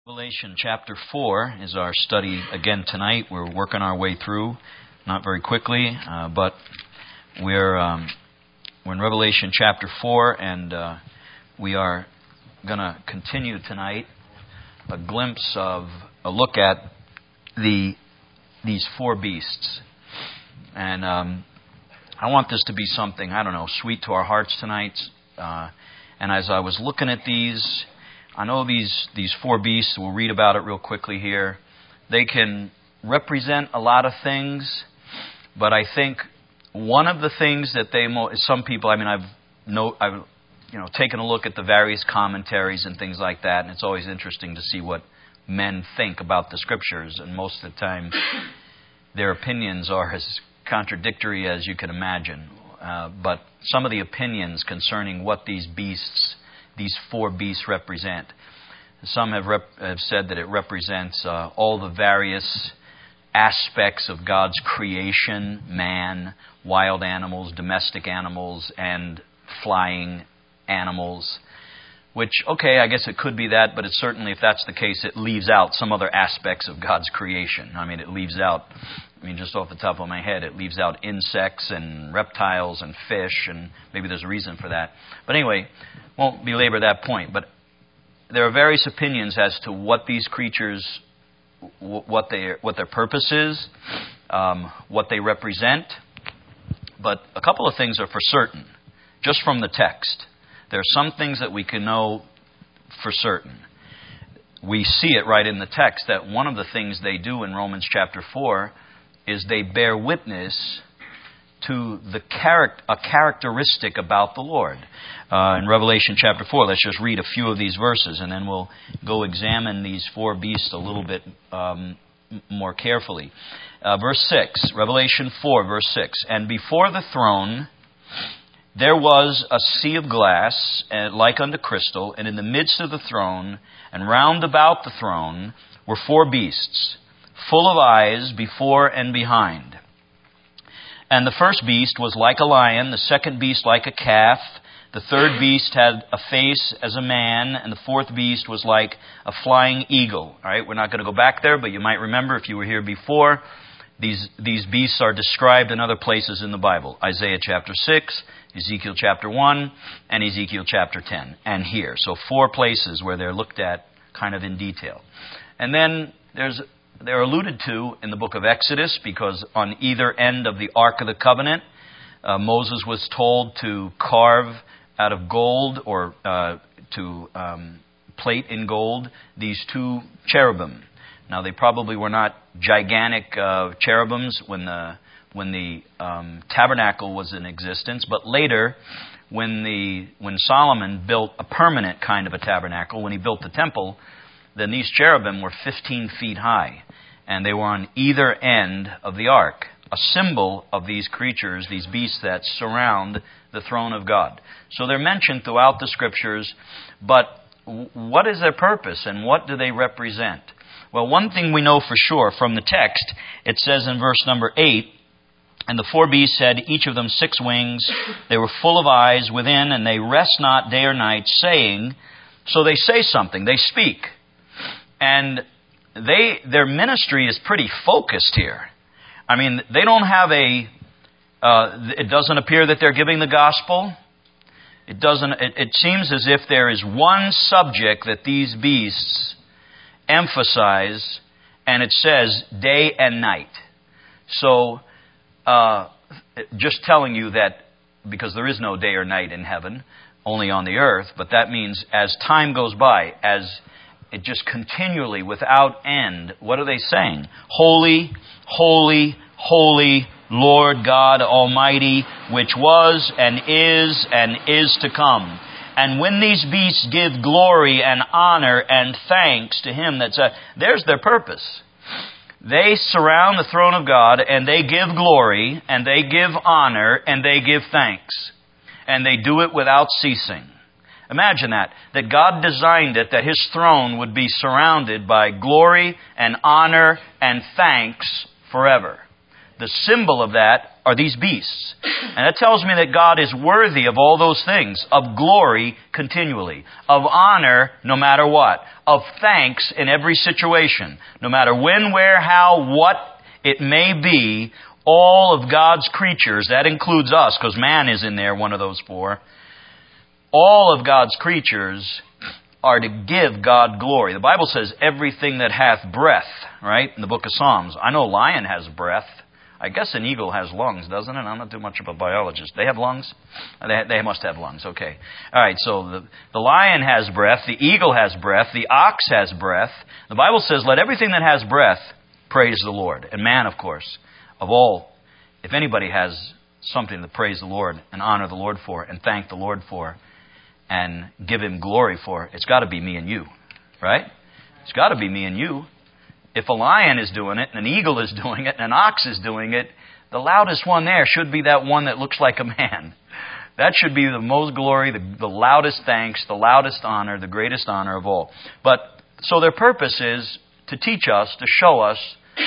Revelation chapter 4 is our study again tonight. We're working our way through, not very quickly, but we're in Revelation chapter 4, and we are going to continue tonight a look at these four beasts. And I want this to be something, sweet to our hearts tonight. And as I was looking at these, I know these four beasts, we'll read about it real quickly here. They can represent a lot of things, but I think one of the things that some people, I've taken a look at the various commentaries and things like that, and it's always interesting to see what men think about the Scriptures, and most of the time their opinions are as contradictory as you can imagine. But some of the opinions concerning what these four beasts represent. Some have said that it represents all the various aspects of God's creation, man, wild animals, domestic animals, and flying animals. Which, okay, I guess it could be that, but it certainly, if that's the case, it leaves out some other aspects of God's creation. It leaves out, just off the top of my head, it leaves out insects and reptiles and fish, and maybe there's a reason for that. But anyway, won't belabor that point. But there are various opinions as to what these creatures, what their purpose is, what they represent. But a couple of things are for certain, just from the text. There are some things that we can know for certain. We see it right in the text that one of the things they do in Romans chapter 4 is they bear witness to a characteristic about the Lord. In Revelation chapter 4, let's just read a few of these verses, and then we'll go examine these four beasts a little bit more carefully. Verse 6, Revelation 4, verse 6, "And before the throne there was a sea of glass, like unto crystal, and in the midst of the throne, and round about the throne, were four beasts, full of eyes before and behind. And the first beast was like a lion, the second beast like a calf, the third beast had a face as a man, and the fourth beast was like a flying eagle." All right, we're not going to go back there, but you might remember if you were here before, these beasts are described in other places in the Bible. Isaiah chapter 6, Ezekiel chapter 1, and Ezekiel chapter 10, and here. So four places where they're looked at kind of in detail. And then they're alluded to in the book of Exodus, because on either end of the Ark of the Covenant, Moses was told to carve out of gold or to plate in gold these two cherubim. Now, they probably were not gigantic cherubims when the tabernacle was in existence, but later, when Solomon built a permanent kind of a tabernacle, when he built the temple, then these cherubim were 15 feet high, and they were on either end of the ark, a symbol of these creatures, these beasts that surround the throne of God. So they're mentioned throughout the Scriptures, but what is their purpose and what do they represent? Well, one thing we know for sure from the text, it says in verse number 8, "And the four beasts had each of them 6 wings. They were full of eyes within, and they rest not day or night, saying," so they say something, they speak. And their ministry is pretty focused here. They don't have it doesn't appear that they're giving the gospel. It seems as if there is one subject that these beasts emphasize, and it says day and night. So, just telling you that, because there is no day or night in heaven, only on the earth, but that means as time goes by, as it just continually, without end, what are they saying? "Holy, holy, holy, Lord God Almighty, which was and is to come." And when these beasts give glory and honor and thanks to Him there's their purpose. They surround the throne of God, and they give glory, and they give honor, and they give thanks. And they do it without ceasing. Imagine that God designed it, that His throne would be surrounded by glory and honor and thanks forever. the symbol of that are these beasts. And that tells me that God is worthy of all those things, of glory continually, of honor no matter what, of thanks in every situation, no matter when, where, how, what it may be. All of God's creatures, that includes us, because man is in there, one of those four. All of God's creatures are to give God glory. The Bible says everything that hath breath, right? In the book of Psalms. I know a lion has breath. I guess an eagle has lungs, doesn't it? I'm not too much of a biologist. They have lungs? They must have lungs, okay. All right, so the lion has breath. The eagle has breath. The ox has breath. The Bible says, let everything that has breath praise the Lord. And man, of course, of all, if anybody has something to praise the Lord and honor the Lord for and thank the Lord for and give Him glory for, it's got to be me and you, right? It's got to be me and you. If a lion is doing it, and an eagle is doing it, and an ox is doing it, the loudest one there should be that one that looks like a man. That should be the most glory, the loudest thanks, the loudest honor, the greatest honor of all. But, so their purpose is to teach us, to show us,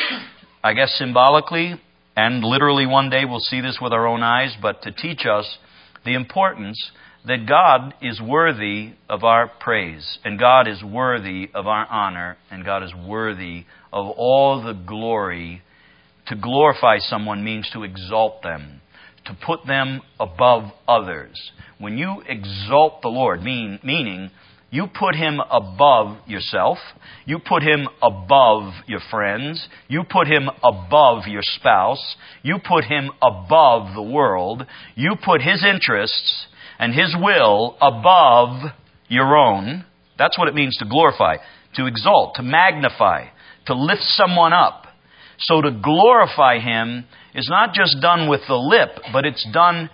I guess symbolically, and literally one day we'll see this with our own eyes, but to teach us the importance that God is worthy of our praise, and God is worthy of our honor, and God is worthy of all the glory. To glorify someone means to exalt them, to put them above others. When you exalt the Lord, meaning you put Him above yourself, you put Him above your friends, you put Him above your spouse, you put Him above the world, you put His interests and His will above your own. That's what it means to glorify, to exalt, to magnify, to lift someone up. So to glorify Him is not just done with the lip, but it's done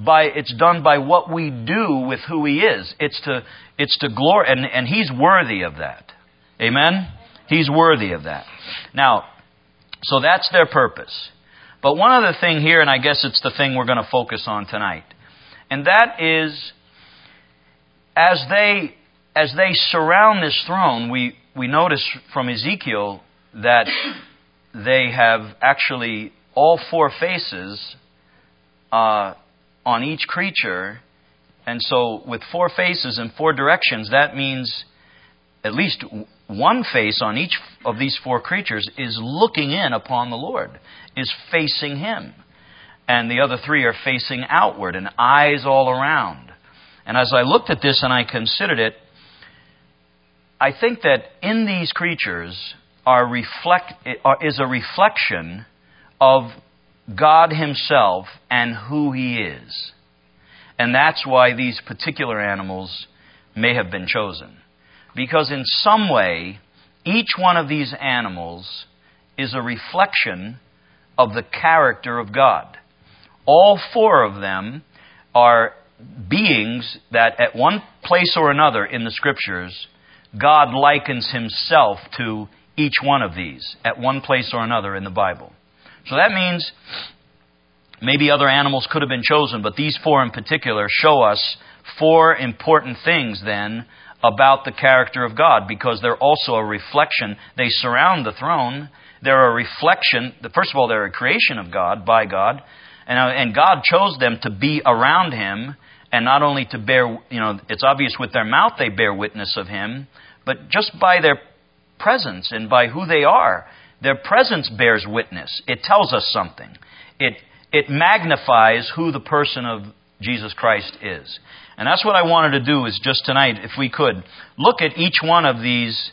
by what we do with who He is. It's to glory, and He's worthy of that. Amen? He's worthy of that. Now, so that's their purpose. But one other thing here, and I guess it's the thing we're going to focus on tonight, and that is, as they surround this throne, we notice from Ezekiel that they have actually all four faces on each creature. And so with four faces in four directions, that means at least one face on each of these four creatures is looking in upon the Lord, is facing Him. And the other three are facing outward and eyes all around. And as I looked at this and I considered it, I think that in these creatures is a reflection of God Himself and who He is. And that's why these particular animals may have been chosen. Because in some way, each one of these animals is a reflection of the character of God. All four of them are beings that at one place or another in the Scriptures, God likens Himself to each one of these at one place or another in the Bible. So that means maybe other animals could have been chosen, but these four in particular show us four important things then about the character of God, because they're also a reflection. They surround the throne. They're a reflection. First of all, they're a creation of God, by God. And God chose them to be around Him, and not only to bear, it's obvious with their mouth they bear witness of Him, but just by their presence and by who they are. Their presence bears witness. It tells us something. It magnifies who the person of Jesus Christ is. And that's what I wanted to do is just tonight, if we could, look at each one of these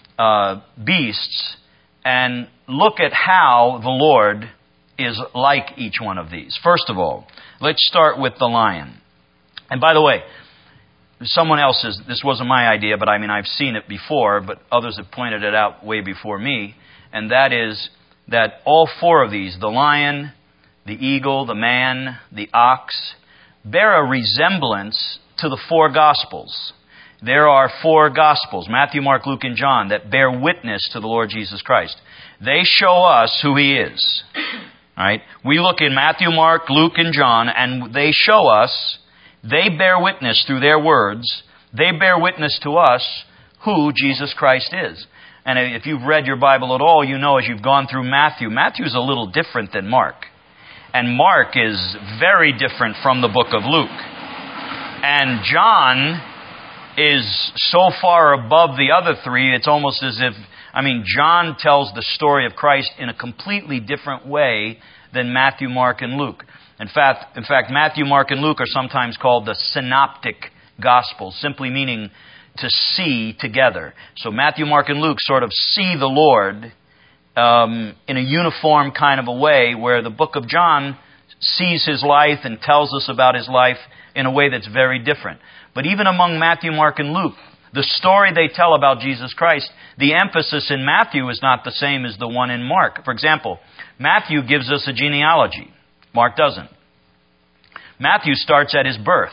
beasts and look at how the Lord is like each one of these. First of all, let's start with the lion. And by the way, someone else this wasn't my idea, but I've seen it before, but others have pointed it out way before me, and that is that all four of these, the lion, the eagle, the man, the ox, bear a resemblance to the four Gospels. There are four Gospels, Matthew, Mark, Luke, and John, that bear witness to the Lord Jesus Christ. They show us who He is. All right? We look in Matthew, Mark, Luke, and John, and they show us, they bear witness through their words, they bear witness to us who Jesus Christ is. And if you've read your Bible at all, you know as you've gone through Matthew, Matthew's a little different than Mark. And Mark is very different from the book of Luke. And John is so far above the other three, it's almost as if, John tells the story of Christ in a completely different way than Matthew, Mark, and Luke. In fact, Matthew, Mark, and Luke are sometimes called the synoptic gospels, simply meaning to see together. So Matthew, Mark, and Luke sort of see the Lord in a uniform kind of a way, where the book of John sees his life and tells us about his life in a way that's very different. But even among Matthew, Mark, and Luke, the story they tell about Jesus Christ, the emphasis in Matthew is not the same as the one in Mark. For example, Matthew gives us a genealogy. Mark doesn't. Matthew starts at his birth.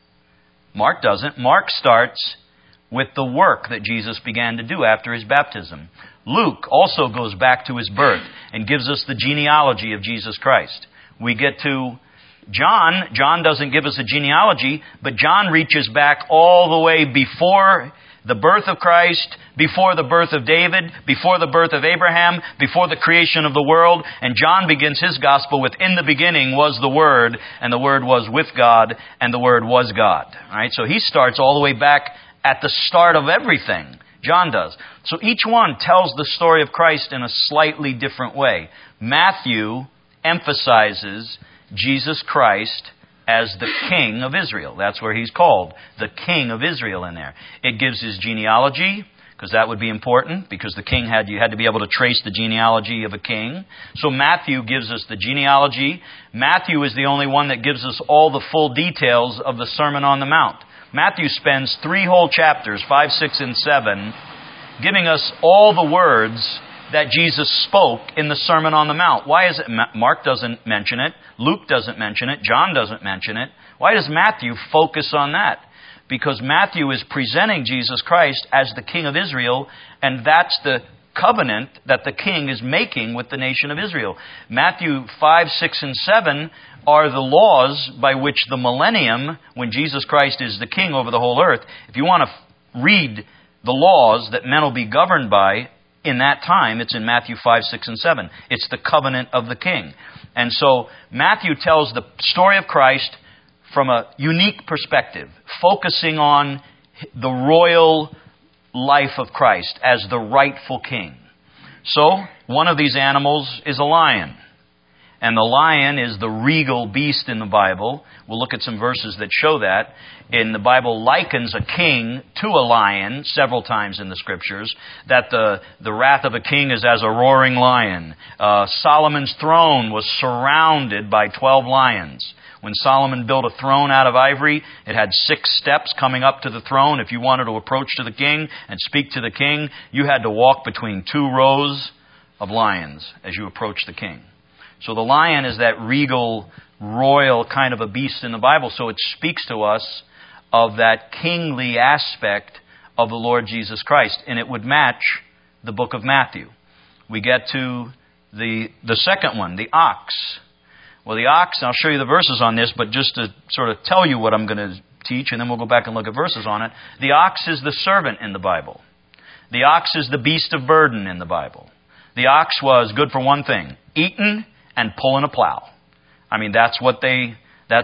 Mark doesn't. Mark starts with the work that Jesus began to do after his baptism. Luke also goes back to his birth and gives us the genealogy of Jesus Christ. We get to John. John doesn't give us a genealogy, but John reaches back all the way before the birth of Christ, before the birth of David, before the birth of Abraham, before the creation of the world. And John begins his gospel with, "In the beginning was the Word, and the Word was with God, and the Word was God." All right? So he starts all the way back at the start of everything. John does. So each one tells the story of Christ in a slightly different way. Matthew emphasizes Jesus Christ as the King of Israel. That's where he's called, the King of Israel in there. It gives his genealogy, because that would be important, because the king you had to be able to trace the genealogy of a king. So Matthew gives us the genealogy. Matthew is the only one that gives us all the full details of the Sermon on the Mount. Matthew spends 3 whole chapters, 5, 6, and 7, giving us all the words that Jesus spoke in the Sermon on the Mount. Why is it Mark doesn't mention it? Luke doesn't mention it. John doesn't mention it. Why does Matthew focus on that? Because Matthew is presenting Jesus Christ as the King of Israel, and that's the covenant that the king is making with the nation of Israel. Matthew 5, 6, and 7 are the laws by which the millennium, when Jesus Christ is the king over the whole earth, if you want to read the laws that men will be governed by in that time, it's in Matthew 5, 6, and 7. It's the covenant of the king. And so Matthew tells the story of Christ from a unique perspective, focusing on the royal life of Christ as the rightful king. So, one of these animals is a lion. And the lion is the regal beast in the Bible. We'll look at some verses that show that. And the Bible likens a king to a lion several times in the Scriptures, that the wrath of a king is as a roaring lion. Solomon's throne was surrounded by 12 lions. When Solomon built a throne out of ivory, it had 6 steps coming up to the throne. If you wanted to approach to the king and speak to the king, you had to walk between 2 rows of lions as you approached the king. So the lion is that regal, royal kind of a beast in the Bible. So it speaks to us of that kingly aspect of the Lord Jesus Christ. And it would match the book of Matthew. We get to the second one, the ox. Well, the ox, I'll show you the verses on this, but just to sort of tell you what I'm going to teach, and then we'll go back and look at verses on it. The ox is the servant in the Bible. The ox is the beast of burden in the Bible. The ox was good for one thing, eating and pulling a plow. I mean, that's what they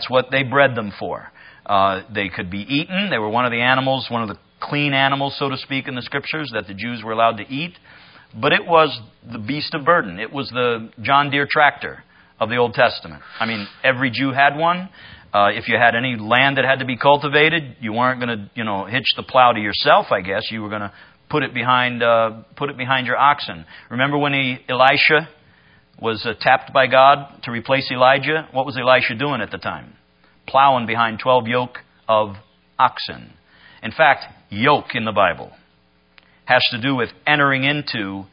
bred them for. They could be eaten. They were one of the animals, one of the clean animals, so to speak, in the Scriptures that the Jews were allowed to eat. But it was the beast of burden. It was the John Deere tractor of the Old Testament. I mean, every Jew had one. If you had any land that had to be cultivated, you weren't going to, hitch the plow to yourself, I guess. You were going to put it behind your oxen. Remember when Elisha was tapped by God to replace Elijah? What was Elisha doing at the time? Plowing behind 12 yoke of oxen. In fact, yoke in the Bible has to do with entering into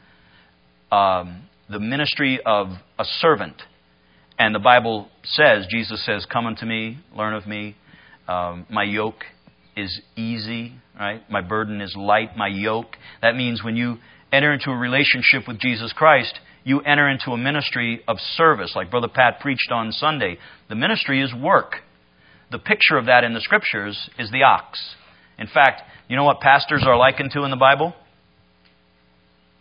the ministry of a servant. And the Bible says, Jesus says, "Come unto me, learn of me. My yoke is easy, right? My burden is light, my yoke." That means when you enter into a relationship with Jesus Christ, you enter into a ministry of service, like Brother Pat preached on Sunday. The ministry is work. The picture of that in the Scriptures is the ox. In fact, you know what pastors are likened to in the Bible?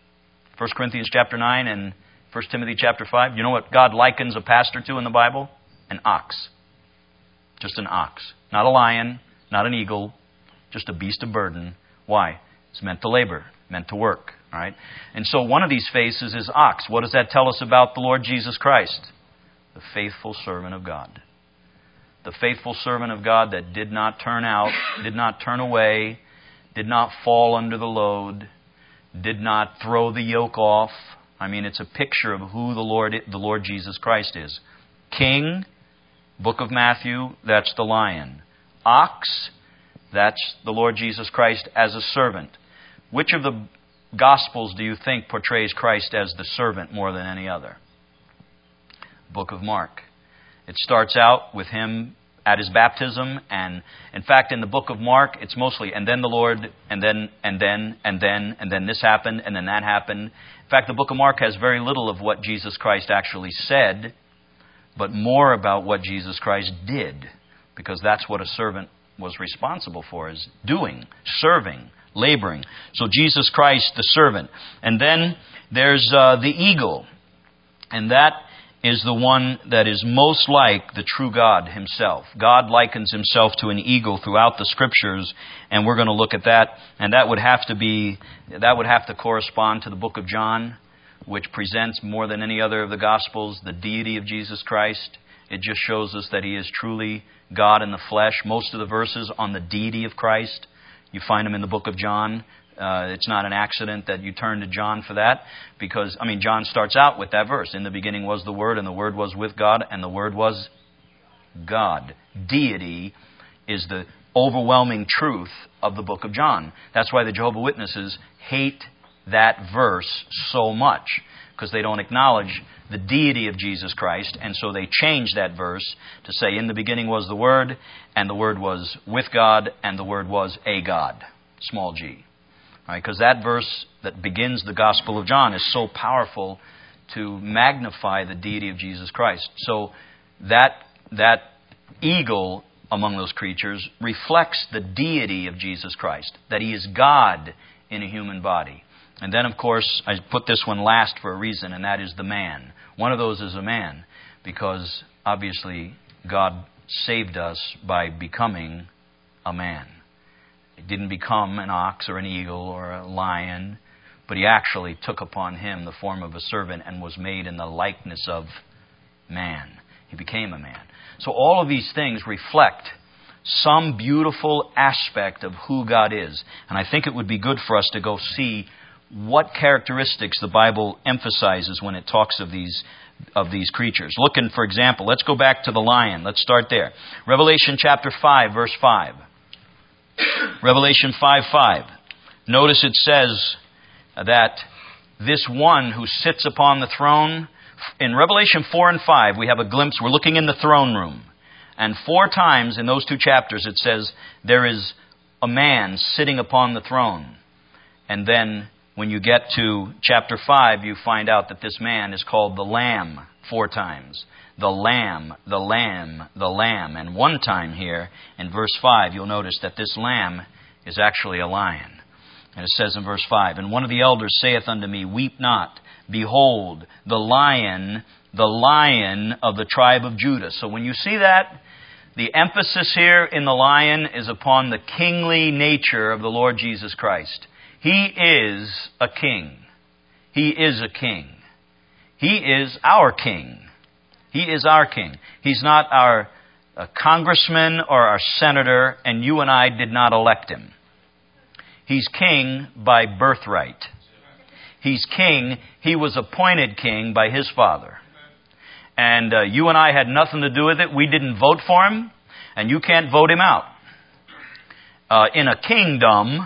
1 Corinthians chapter 9 and 1 Timothy chapter 5. You know what God likens a pastor to in the Bible? An ox. Just an ox. Not a lion, not an eagle, just a beast of burden. Why? It's meant to labor, meant to work. All right? And so one of these faces is ox. What does that tell us about the Lord Jesus Christ? The faithful servant of God. The faithful servant of God that did not turn out, did not turn away, did not fall under the load, did not throw the yoke off. I mean, it's a picture of who the Lord Jesus Christ is. King, book of Matthew, that's the lion. Ox, that's the Lord Jesus Christ as a servant. Which of the Gospels do you think portrays Christ as the servant more than any other? Book of Mark. It starts out with him at his baptism, and in fact in the book of Mark it's mostly and then the Lord, and then this happened, and then that happened. In fact, the book of Mark has very little of what Jesus Christ actually said, but more about what Jesus Christ did, because that's what a servant was responsible for, is doing, serving, laboring. So Jesus Christ, the servant. And then there's the eagle, and that is the one that is most like the true God himself. God likens himself to an eagle throughout the Scriptures, and we're going to look at that. And that would have to correspond to the book of John, which presents more than any other of the Gospels the deity of Jesus Christ. It just shows us that he is truly God in the flesh. Most of the verses on the deity of Christ, you find them in the book of John. It's not an accident that you turn to John for that, because, John starts out with that verse. In the beginning was the Word, and the Word was with God, and the Word was God. Deity is the overwhelming truth of the book of John. That's why the Jehovah's Witnesses hate that verse so much, because they don't acknowledge the deity of Jesus Christ, and so they change that verse to say, in the beginning was the Word, and the Word was with God, and the Word was a God, small g. Because that verse that begins the Gospel of John is so powerful to magnify the deity of Jesus Christ. So that eagle among those creatures reflects the deity of Jesus Christ, that he is God in a human body. And then, of course, I put this one last for a reason, and that is the man. One of those is a man, because obviously God saved us by becoming a man. He didn't become an ox or an eagle or a lion, but he actually took upon him the form of a servant and was made in the likeness of man. He became a man. So all of these things reflect some beautiful aspect of who God is. And I think it would be good for us to go see what characteristics the Bible emphasizes when it talks of these creatures. Looking, for example, let's go back to the lion. Let's start there. Revelation chapter 5, verse 5. Revelation 5:5. Notice it says that this one who sits upon the throne, in Revelation 4 and 5, we have a glimpse. We're looking in the throne room. And 4 times in those 2 chapters it says there is a man sitting upon the throne. And then when you get to chapter 5, you find out that this man is called the Lamb 4 times. The Lamb, the Lamb, the Lamb. And 1 time here, in verse 5, you'll notice that this Lamb is actually a lion. And it says in verse 5, and one of the elders saith unto me, weep not. Behold, the lion of the tribe of Judah. So when you see that, the emphasis here in the lion is upon the kingly nature of the Lord Jesus Christ. He is a king. He is a king. He is our king. He is our king. He's not our congressman or our senator, and you and I did not elect him. He's king by birthright. He's king. He was appointed king by his father. And you and I had nothing to do with it. We didn't vote for him, and you can't vote him out. In a kingdom,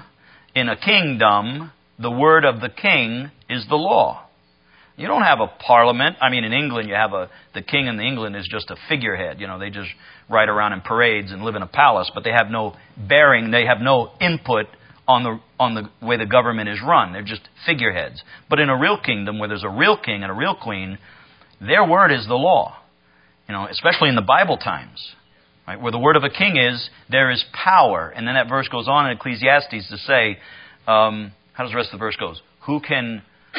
the word of the king is the law. You don't have a parliament. In England, you have the king in England is just a figurehead. They just ride around in parades and live in a palace, but they have no bearing. They have no input on the way the government is run. They're just figureheads. But in a real kingdom where there's a real king and a real queen, their word is the law. Especially in the Bible times, right? Where the word of a king is, there is power. And then that verse goes on in Ecclesiastes to say, how does the rest of the verse go? Who can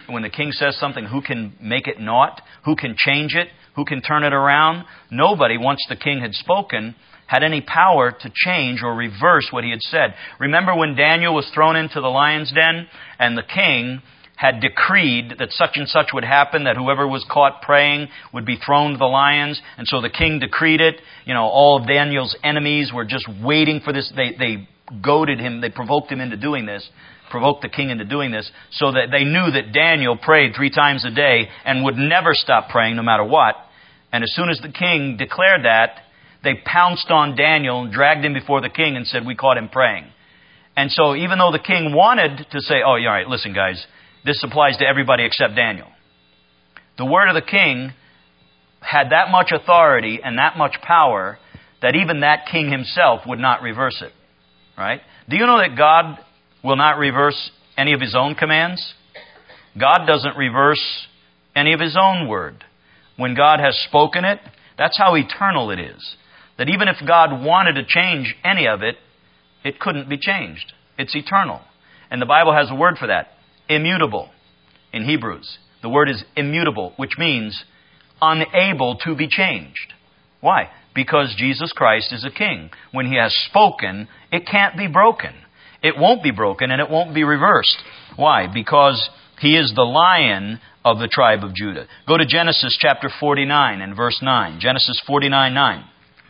when the king says something, who can make it naught? Who can change it? Who can turn it around? Nobody, once the king had spoken, had any power to change or reverse what he had said. Remember when Daniel was thrown into the lion's den and the king had decreed that such and such would happen, that whoever was caught praying would be thrown to the lions. And so the king decreed it. All of Daniel's enemies were just waiting for this. They goaded him, they provoked him into doing this, provoked the king into doing this, so that they knew that Daniel prayed 3 times a day and would never stop praying no matter what. And as soon as the king declared that, they pounced on Daniel and dragged him before the king and said, we caught him praying. And so even though the king wanted to say, oh, yeah, all right, listen, guys, this applies to everybody except Daniel, the word of the king had that much authority and that much power that even that king himself would not reverse it. Right? Do you know that God will not reverse any of His own commands? God doesn't reverse any of His own word. When God has spoken it, that's how eternal it is. That even if God wanted to change any of it, it couldn't be changed. It's eternal. And the Bible has a word for that. Immutable. In Hebrews. The word is immutable, which means unable to be changed. Why? Because Jesus Christ is a king. When He has spoken, it can't be broken. It won't be broken and it won't be reversed. Why? Because He is the Lion of the tribe of Judah. Go to Genesis chapter 49 and verse 9. Genesis 49:9.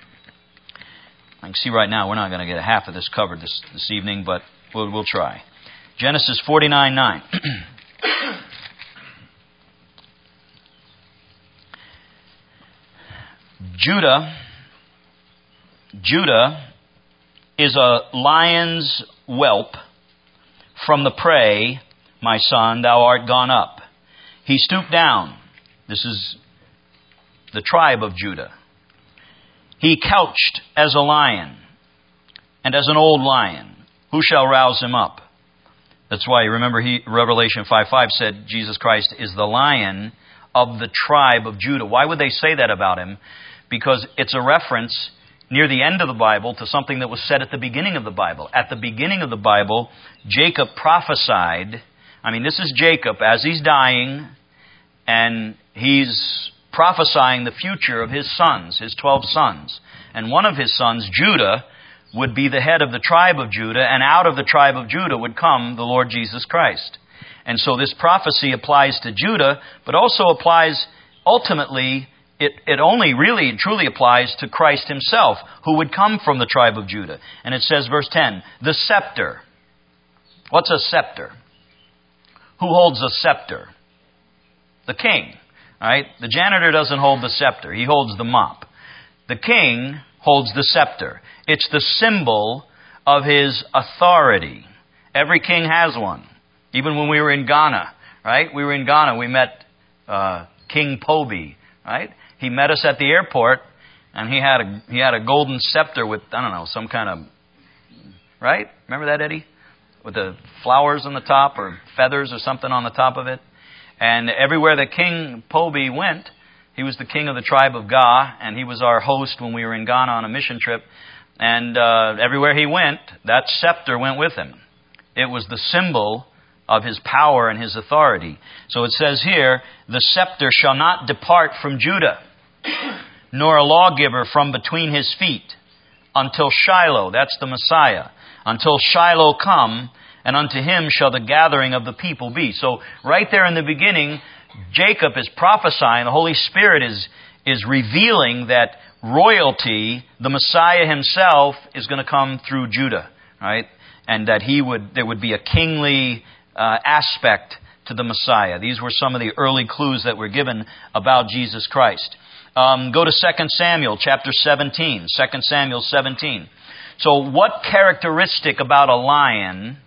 I can see right now we're not going to get half of this covered this evening, but we'll try. Genesis 49:9. Judah is a lion's whelp. From the prey, my son, thou art gone up. He stooped down. This is the tribe of Judah. He couched as a lion and as an old lion. Who shall rouse him up? That's why, remember, Revelation 5:5 said Jesus Christ is the Lion of the tribe of Judah. Why would they say that about Him? Because it's a reference near the end of the Bible to something that was said at the beginning of the Bible. At the beginning of the Bible, Jacob prophesied. I mean, this is Jacob as he's dying, and he's prophesying the future of his sons, his 12 sons. And one of his sons, Judah, would be the head of the tribe of Judah, and out of the tribe of Judah would come the Lord Jesus Christ. And so this prophecy applies to Judah, but also applies ultimately, it only really truly applies to Christ Himself, who would come from the tribe of Judah. And it says, verse 10, the scepter. What's a scepter? Who holds a scepter? The king. Right? The janitor doesn't hold the scepter. He holds the mop. The king holds the scepter. It's the symbol of his authority. Every king has one. Even when we were in Ghana, right? We were in Ghana. We met King Pobi, right? He met us at the airport, and he had a golden scepter with, I don't know, some kind of, right? Remember that, Eddie? With the flowers on the top or feathers or something on the top of it. And everywhere that King Pobi went, he was the king of the tribe of Ga, and he was our host when we were in Ghana on a mission trip. And everywhere he went, that scepter went with him. It was the symbol of his power and his authority. So it says here, the scepter shall not depart from Judah, nor a lawgiver from between his feet, until Shiloh, that's the Messiah, until Shiloh come, and unto him shall the gathering of the people be. So right there in the beginning, Jacob is prophesying, the Holy Spirit is revealing that royalty, the Messiah Himself, is going to come through Judah, right? And that there would be a kingly aspect to the Messiah. These were some of the early clues that were given about Jesus Christ. Go to 2 Samuel chapter 17. 2 Samuel 17. So what characteristic about a lion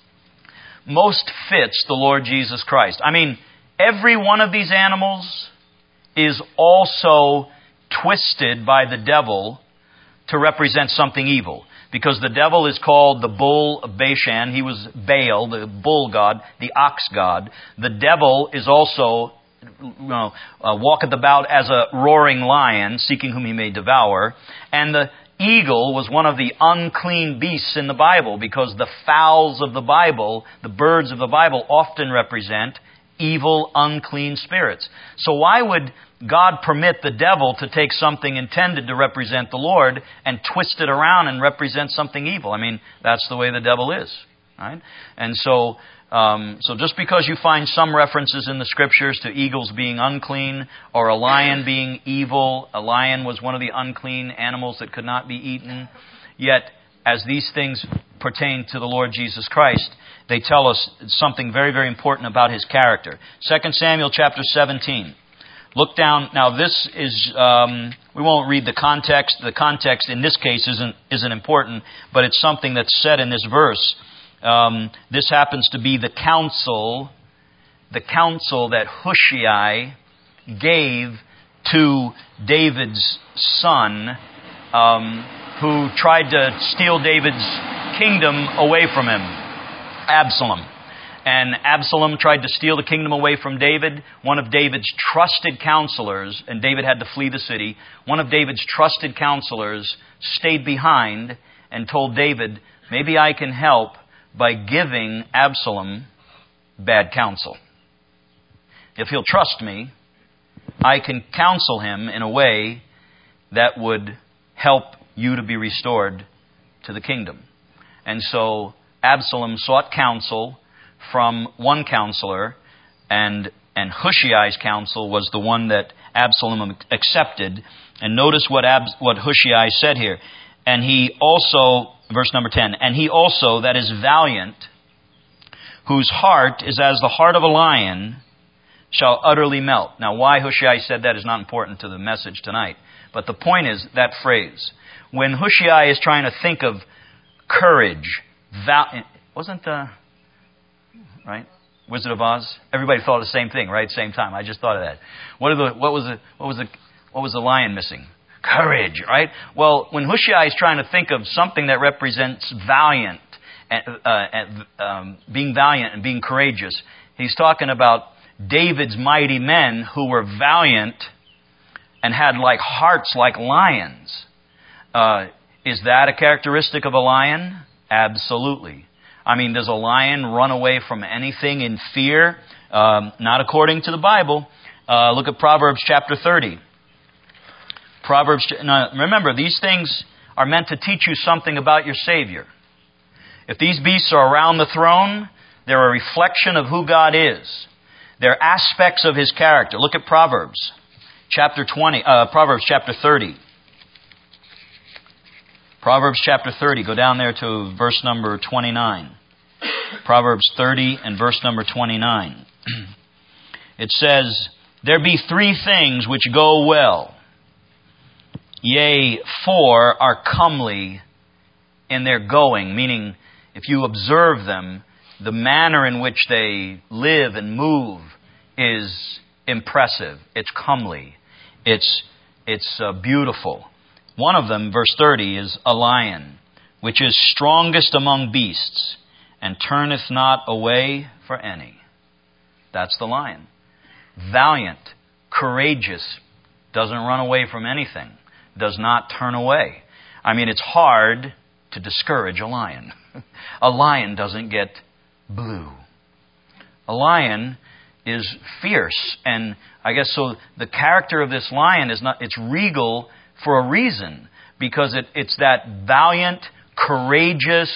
most fits the Lord Jesus Christ? I mean, every one of these animals is also twisted by the devil to represent something evil. Because the devil is called the bull of Bashan. He was Baal, the bull god, the ox god. The devil is also, walketh about as a roaring lion, seeking whom he may devour. And the eagle was one of the unclean beasts in the Bible, because the fowls of the Bible, the birds of the Bible, often represent evil, unclean spirits. So why would God permit the devil to take something intended to represent the Lord and twist it around and represent something evil? I mean, that's the way the devil is, right? And so just because you find some references in the Scriptures to eagles being unclean or a lion being evil, a lion was one of the unclean animals that could not be eaten, yet as these things pertain to the Lord Jesus Christ, they tell us something very, very important about His character. 2 Samuel chapter 17. Look down. Now this is, we won't read the context. The context in this case isn't important, but it's something that's said in this verse. This happens to be the counsel that Hushai gave to David's son, who tried to steal David's kingdom away from him, Absalom. And Absalom tried to steal the kingdom away from David. One of David's trusted counselors, and David had to flee the city, one of David's trusted counselors stayed behind and told David, maybe I can help by giving Absalom bad counsel. If he'll trust me, I can counsel him in a way that would help you to be restored to the kingdom. And so Absalom sought counsel from one counselor, and Hushai's counsel was the one that Absalom accepted. And notice what Hushai said here. And he also, verse number 10, and he also that is valiant, whose heart is as the heart of a lion, shall utterly melt. Now, why Hushai said that is not important to the message tonight. But the point is that phrase. When Hushai is trying to think of courage, wasn't right? Wizard of Oz? Everybody thought the same thing, right? Same time. I just thought of that. What was the lion missing? Courage, right? Well, when Hushai is trying to think of something that represents valiant, being valiant and being courageous, he's talking about David's mighty men who were valiant and had like hearts like lions. Is that a characteristic of a lion? Absolutely. I mean, does a lion run away from anything in fear? Not according to the Bible. Look at Proverbs chapter 30. Now, remember, these things are meant to teach you something about your Savior. If these beasts are around the throne, they're a reflection of who God is. They're aspects of His character. Look at Proverbs chapter 30. Proverbs chapter 30. Go down there to verse number 29. Proverbs 30 and verse number 29. It says, there be three things which go well. Yea, four are comely in their going. Meaning, if you observe them, the manner in which they live and move is impressive. It's comely. It's beautiful. One of them, verse 30, is a lion, which is strongest among beasts, and turneth not away for any. That's the lion. Valiant, courageous, doesn't run away from anything, does not turn away. I mean, it's hard to discourage a lion. A lion doesn't get blue. A lion is fierce, and I guess so the character of this lion is not, it's regal for a reason, because it's that valiant, courageous,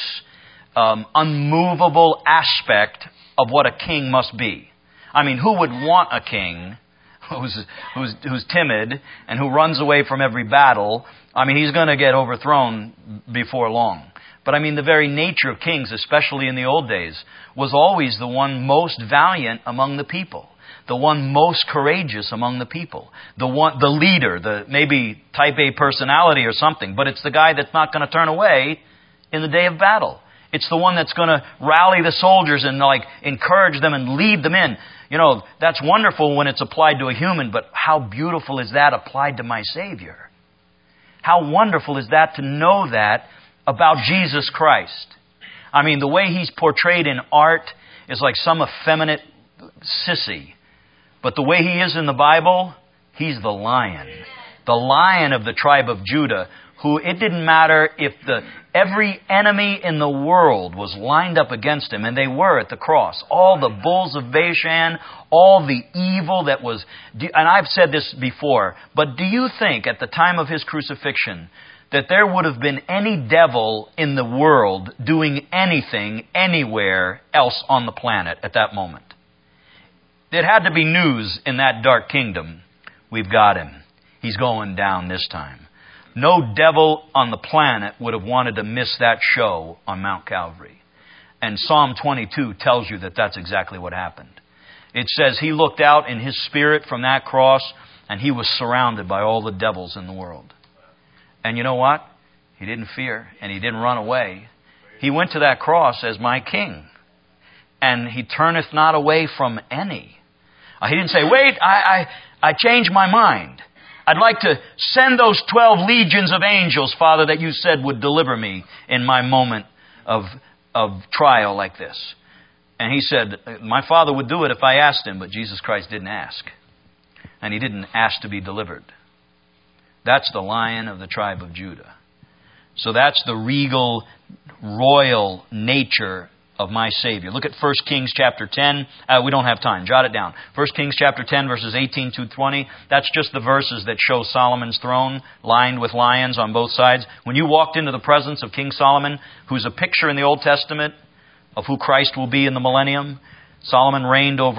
unmovable aspect of what a king must be. I mean, who would want a king who's timid and who runs away from every battle? I mean, he's going to get overthrown before long. But I mean, the very nature of kings, especially in the old days, was always the one most valiant among the people. The one most courageous among the people. The leader, the maybe type A personality or something. But it's the guy that's not going to turn away in the day of battle. It's the one that's going to rally the soldiers and encourage them and lead them in. You know, that's wonderful when it's applied to a human, but how beautiful is that applied to my Savior? How wonderful is that to know that about Jesus Christ? I mean, the way He's portrayed in art is like some effeminate sissy. But the way He is in the Bible, He's the lion. The lion of the tribe of Judah, who it didn't matter if every enemy in the world was lined up against him, and they were at the cross. All the bulls of Bashan, all the evil that was... And I've said this before, but do you think at the time of his crucifixion that there would have been any devil in the world doing anything anywhere else on the planet at that moment? It had to be news in that dark kingdom. We've got him. He's going down this time. No devil on the planet would have wanted to miss that show on Mount Calvary. And Psalm 22 tells you that that's exactly what happened. It says he looked out in his spirit from that cross, and he was surrounded by all the devils in the world. And you know what? He didn't fear, and he didn't run away. He went to that cross as my king. And he turneth not away from any. He didn't say, wait, I changed my mind. I'd like to send those 12 legions of angels, Father, that you said would deliver me in my moment of trial like this. And he said, my Father would do it if I asked him, but Jesus Christ didn't ask. And he didn't ask to be delivered. That's the Lion of the tribe of Judah. So that's the regal, royal nature of my Savior. Look at 1 Kings chapter 10. We don't have time. Jot it down. 1 Kings chapter 10, verses 18 to 20. That's just the verses that show Solomon's throne lined with lions on both sides. When you walked into the presence of King Solomon, who's a picture in the Old Testament of who Christ will be in the millennium, Solomon reigned over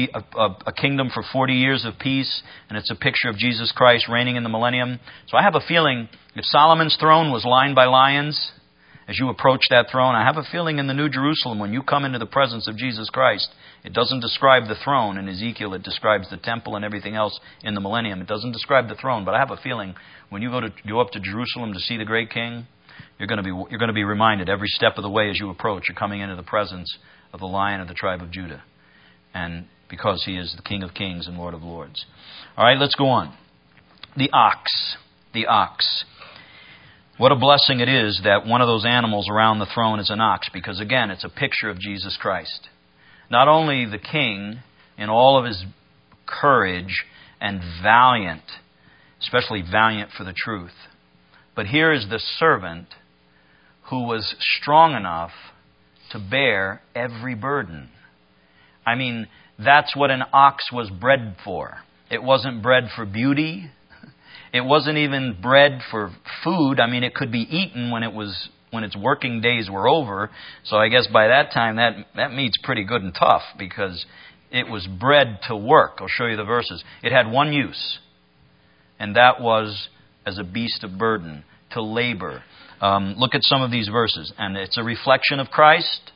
a kingdom for 40 years of peace, and it's a picture of Jesus Christ reigning in the millennium. So I have a feeling if Solomon's throne was lined by lions, as you approach that throne, I have a feeling in the New Jerusalem, when you come into the presence of Jesus Christ, it doesn't describe the throne in Ezekiel. It describes the temple and everything else in the millennium. It doesn't describe the throne, but I have a feeling when you go up to Jerusalem to see the great King, you're going to be reminded every step of the way as you approach. You're coming into the presence of the Lion of the tribe of Judah, and because he is the King of Kings and Lord of Lords. All right, let's go on. The ox. The ox. What a blessing it is that one of those animals around the throne is an ox, because again, it's a picture of Jesus Christ. Not only the King in all of his courage and valiant, especially valiant for the truth, but here is the servant who was strong enough to bear every burden. I mean, that's what an ox was bred for. It wasn't bred for beauty. It wasn't even bred for food. I mean, it could be eaten when its working days were over. So I guess by that time that meat's pretty good and tough, because it was bred to work. I'll show you the verses. It had one use, and that was as a beast of burden, to labor. Look at some of these verses, and it's a reflection of Christ.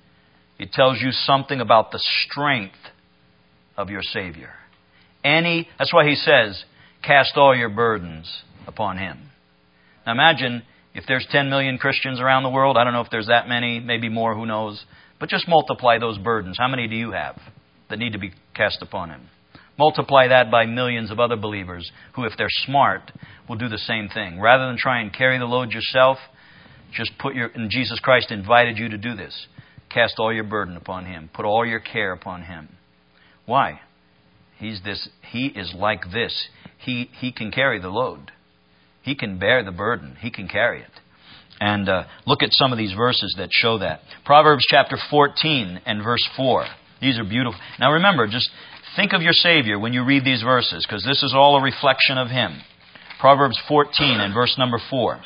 It tells you something about the strength of your Savior. That's why he says, cast all your burdens upon him. Now imagine if there's 10 million Christians around the world. I don't know if there's that many, maybe more, who knows. But just multiply those burdens. How many do you have that need to be cast upon him? Multiply that by millions of other believers who, if they're smart, will do the same thing. Rather than try and carry the load yourself, just and Jesus Christ invited you to do this. Cast all your burden upon him. Put all your care upon him. Why? He is like this. He can carry the load. He can bear the burden. He can carry it. And look at some of these verses that show that. Proverbs chapter 14 and verse 4. These are beautiful. Now remember, just think of your Savior when you read these verses, because this is all a reflection of him. Proverbs 14 and verse number 4.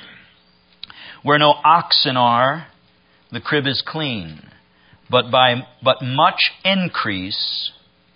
Where no oxen are, the crib is clean. But much increase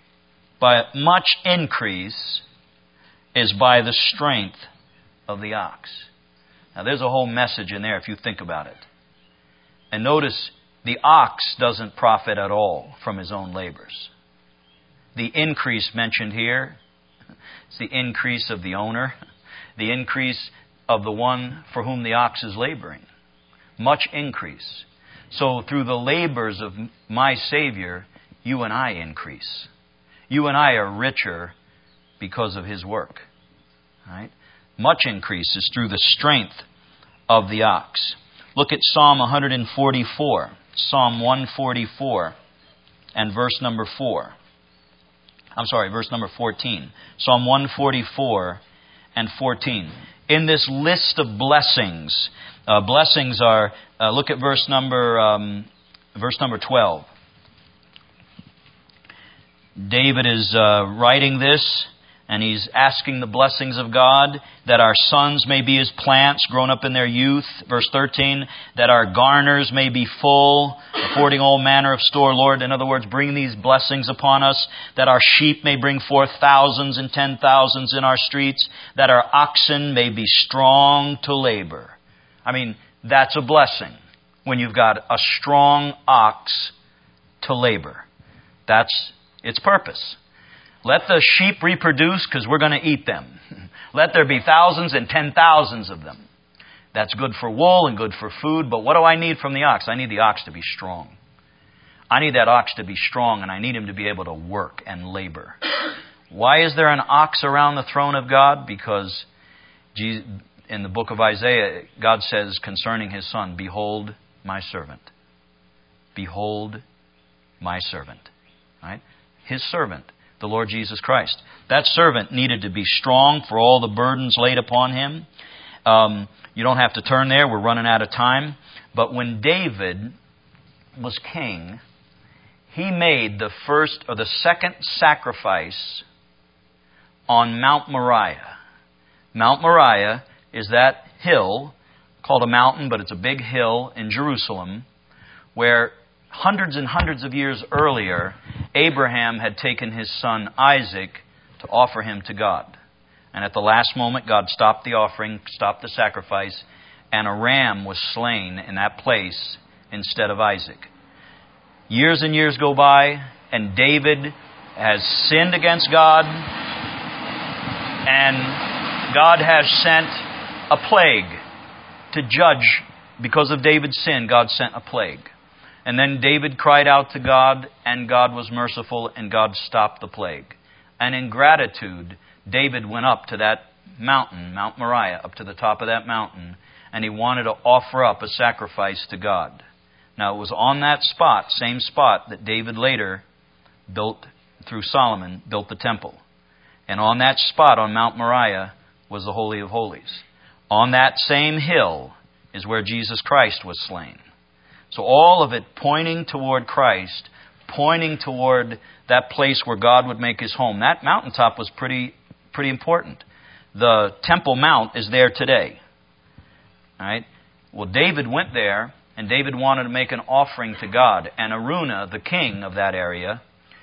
is by the strength of the ox. Now there's a whole message in there if you think about it. And notice, the ox doesn't profit at all from his own labors. The increase mentioned here, it's the increase of the owner, the increase of the one for whom the ox is laboring. Much increase. So through the labors of my Savior, you and I increase. You and I are richer because of his work. Right? Much increase is through the strength of the ox. Look at Psalm 144. Psalm 144 and verse number 4. Verse number 14. Psalm 144 and 14. in this list of blessings. Blessings are, look at verse number 12. David is writing this, and he's asking the blessings of God, that our sons may be as plants grown up in their youth. Verse 13, that our garners may be full, affording all manner of store, Lord. In other words, bring these blessings upon us, that our sheep may bring forth thousands and 10,000s in our streets, that our oxen may be strong to labor. I mean, that's a blessing when you've got a strong ox to labor. That's its purpose. Let the sheep reproduce because we're going to eat them. Let there be thousands and 10,000s of them. That's good for wool and good for food, but what do I need from the ox? I need the ox to be strong. I need that ox to be strong, and I need him to be able to work and labor. Why is there an ox around the throne of God? Because in the book of Isaiah, God says concerning His Son, behold my servant. Behold my servant. Right? His servant, the Lord Jesus Christ. That servant needed to be strong for all the burdens laid upon him. You don't have to turn there. We're running out of time. But when David was king, he made the first or the second sacrifice on Mount Moriah. Mount Moriah is that hill, called a mountain, but it's a big hill in Jerusalem, where hundreds and hundreds of years earlier, Abraham had taken his son Isaac to offer him to God. And at the last moment, God stopped the offering, stopped the sacrifice, and a ram was slain in that place instead of Isaac. Years and years go by, and David has sinned against God, and God has sent a plague to judge. Because of David's sin, God sent a plague. And then David cried out to God, and God was merciful, and God stopped the plague. And in gratitude, David went up to that mountain, Mount Moriah, up to the top of that mountain, and he wanted to offer up a sacrifice to God. Now, it was on that spot, same spot, that David later built, through Solomon, built the temple. And on that spot on Mount Moriah was the Holy of Holies. On that same hill is where Jesus Christ was slain. So all of it pointing toward Christ, pointing toward that place where God would make His home. That mountaintop was pretty important. The Temple Mount is there today. All right? Well, David went there, and David wanted to make an offering to God. And Araunah, the king of that area,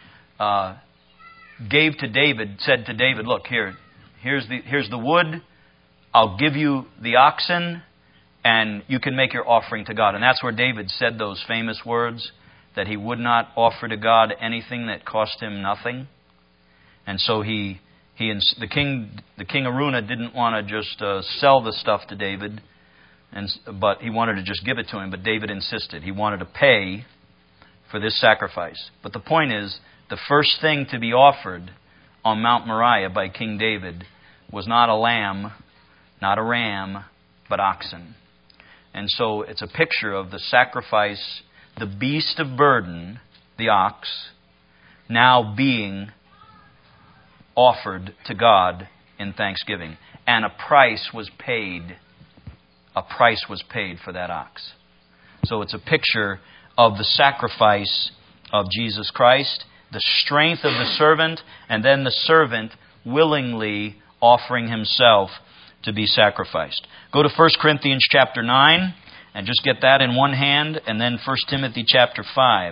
said to David, look, here's the wood. I'll give you the oxen, and you can make your offering to God. And that's where David said those famous words, that he would not offer to God anything that cost him nothing. And so the king Araunah didn't want to just sell the stuff to David, but he wanted to just give it to him. But David insisted. He wanted to pay for this sacrifice. But the point is, the first thing to be offered on Mount Moriah by King David was not a lamb, not a ram, but oxen. And so it's a picture of the sacrifice, the beast of burden, the ox, now being offered to God in thanksgiving. And a price was paid. A price was paid for that ox. So it's a picture of the sacrifice of Jesus Christ, the strength of the servant, and then the servant willingly offering himself to be sacrificed. Go to 1 Corinthians chapter 9 and just get that in one hand, and then 1 Timothy chapter 5.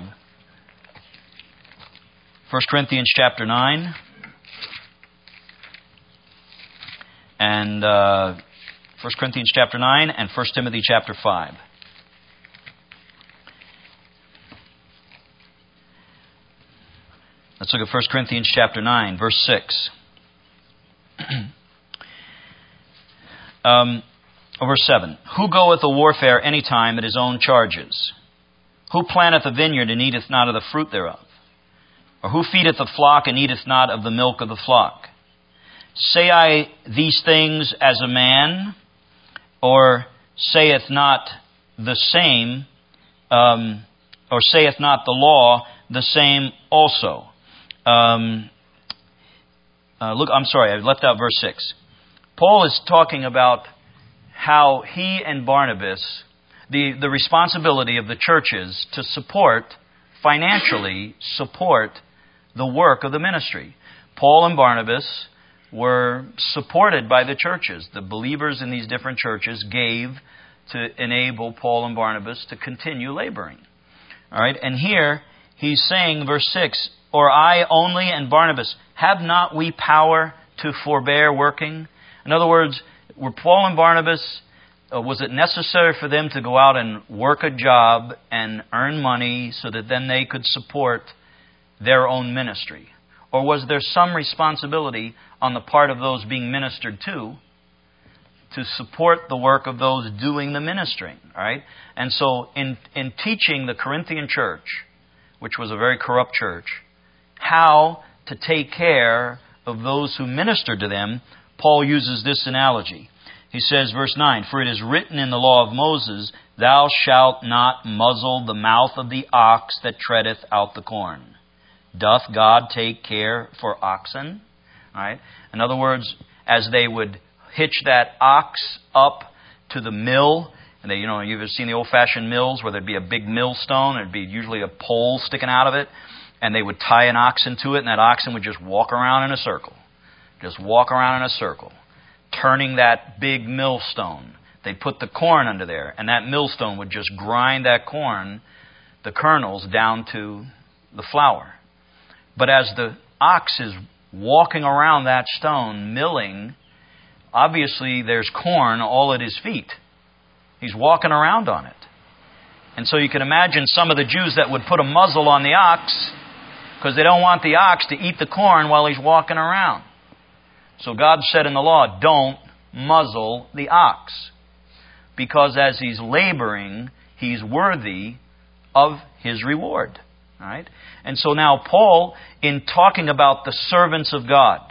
1 Corinthians chapter 9 and 1 Corinthians chapter 9 and 1 Timothy chapter 5. Let's look at 1 Corinthians chapter 9, verse 6. Verse 7. Who goeth a warfare any time at his own charges? Who planteth a vineyard and eateth not of the fruit thereof? Or who feedeth the flock and eateth not of the milk of the flock? Say I these things as a man, or saith not the same, or saith not the law the same also? I left out verse 6. Paul is talking about how he and Barnabas, the responsibility of the churches to financially support the work of the ministry. Paul and Barnabas were supported by the churches. The believers in these different churches gave to enable Paul and Barnabas to continue laboring. All right, and here he's saying, verse 6, or I only and Barnabas, have not we power to forbear working? In other words, were Paul and Barnabas, was it necessary for them to go out and work a job and earn money so that then they could support their own ministry? Or was there some responsibility on the part of those being ministered to support the work of those doing the ministering? All right? And so in teaching the Corinthian church, which was a very corrupt church, how to take care of those who ministered to them, Paul uses this analogy. He says, verse 9, for it is written in the law of Moses, thou shalt not muzzle the mouth of the ox that treadeth out the corn. Doth God take care for oxen? All right. In other words, as they would hitch that ox up to the mill, and you've ever seen the old-fashioned mills where there'd be a big millstone, there'd be usually a pole sticking out of it, and they would tie an oxen to it, and that oxen would just walk around in a circle. Just walk around in a circle, turning that big millstone. They'd put the corn under there, and that millstone would just grind that corn, the kernels, down to the flour. But as the ox is walking around that stone, milling, obviously there's corn all at his feet. He's walking around on it. And so you can imagine some of the Jews that would put a muzzle on the ox because they don't want the ox to eat the corn while he's walking around. So God said in the law, don't muzzle the ox, because as he's laboring, he's worthy of his reward. All right? And so now Paul, in talking about the servants of God,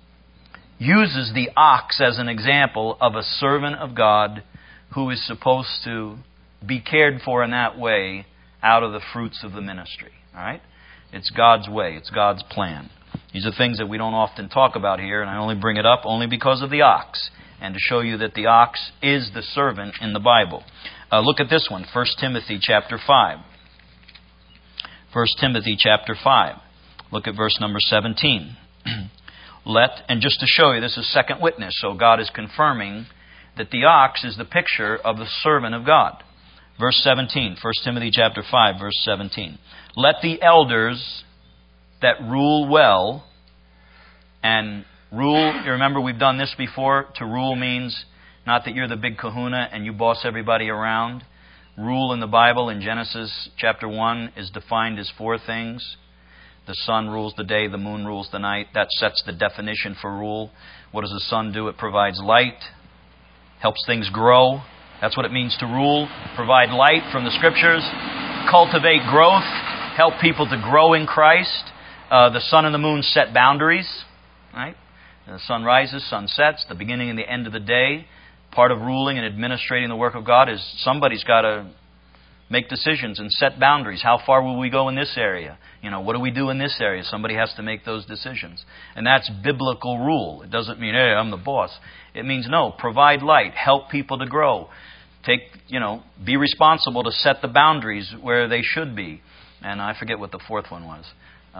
uses the ox as an example of a servant of God who is supposed to be cared for in that way out of the fruits of the ministry. All right? It's God's way. It's God's plan. These are things that we don't often talk about here, and I only bring it up only because of the ox, and to show you that the ox is the servant in the Bible. Look at this one, 1 Timothy chapter 5. 1 Timothy chapter 5. Look at verse number 17. And just to show you, this is second witness, so God is confirming that the ox is the picture of the servant of God. Verse 17, 1 Timothy chapter 5, verse 17. Let the elders that rule well, and rule, you remember we've done this before, to rule means not that you're the big kahuna and you boss everybody around. Rule in the Bible in Genesis chapter 1 is defined as four things. The sun rules the day, the moon rules the night. That sets the definition for rule. What does the sun do? It provides light, helps things grow. That's what it means to rule. Provide light from the Scriptures, cultivate growth, help people to grow in Christ. The sun and the moon set boundaries, right? The sun rises, sun sets, the beginning and the end of the day. Part of ruling and administrating the work of God is somebody's got to make decisions and set boundaries. How far will we go in this area? What do we do in this area? Somebody has to make those decisions. And that's biblical rule. It doesn't mean, hey, I'm the boss. It means, no, provide light, help people to grow. Be responsible to set the boundaries where they should be. And I forget what the fourth one was.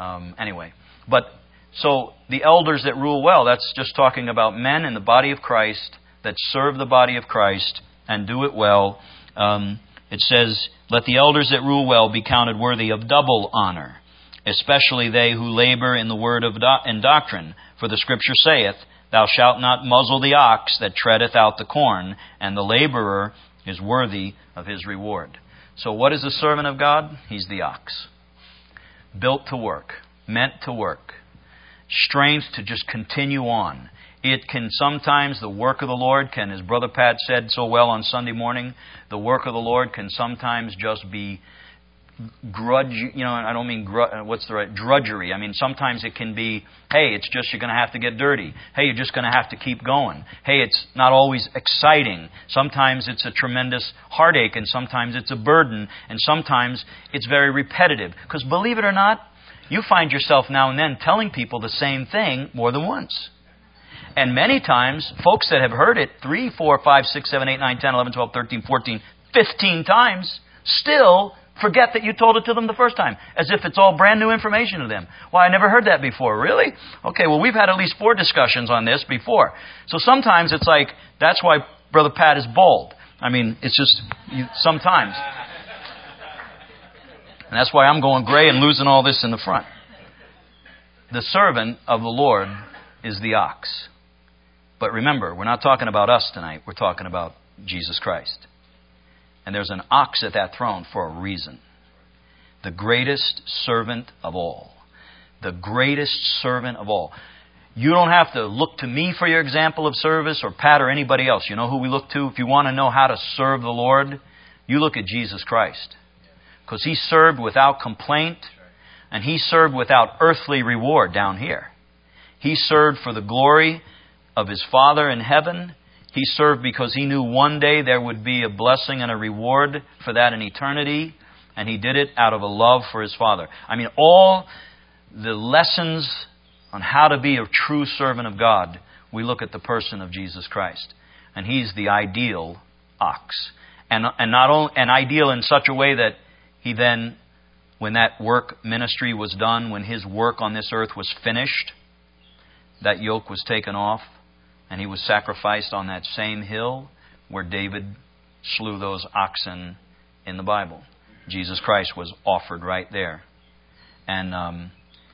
So the elders that rule well, that's just talking about men in the body of Christ that serve the body of Christ and do it well. It says, let the elders that rule well be counted worthy of double honor, especially they who labor in the word and doctrine. For the Scripture saith, thou shalt not muzzle the ox that treadeth out the corn, and the laborer is worthy of his reward. So what is the servant of God? He's the ox. Built to work, meant to work, strength to just continue on. It can sometimes, the work of the Lord can, as Brother Pat said so well on Sunday morning, the work of the Lord can sometimes just be drudgery. I mean, sometimes it can be, hey, it's just you're going to have to get dirty. Hey, you're just going to have to keep going. Hey, it's not always exciting. Sometimes it's a tremendous heartache, and sometimes it's a burden, and sometimes it's very repetitive. Because believe it or not, you find yourself now and then telling people the same thing more than once. And many times, folks that have heard it 3, 4, 5, 6, 7, 8, 9, 10, 11, 12, 13, 14, 15 times, still forget that you told it to them the first time, as if it's all brand new information to them. Well, I never heard that before. Really? Okay, well, we've had at least 4 discussions on this before. So sometimes it's like, that's why Brother Pat is bald. I mean, it's just, sometimes. And that's why I'm going gray and losing all this in the front. The servant of the Lord is the ox. But remember, we're not talking about us tonight. We're talking about Jesus Christ. And there's an ox at that throne for a reason. The greatest servant of all. The greatest servant of all. You don't have to look to me for your example of service, or Pat or anybody else. You know who we look to? If you want to know how to serve the Lord, you look at Jesus Christ. Because He served without complaint, and He served without earthly reward down here. He served for the glory of His Father in heaven. He served because He knew one day there would be a blessing and a reward for that in eternity. And He did it out of a love for His Father. I mean, all the lessons on how to be a true servant of God, we look at the person of Jesus Christ. And He's the ideal ox. And not only an ideal in such a way that He then, when that work ministry was done, when His work on this earth was finished, that yoke was taken off, and He was sacrificed on that same hill where David slew those oxen in the Bible. Jesus Christ was offered right there. And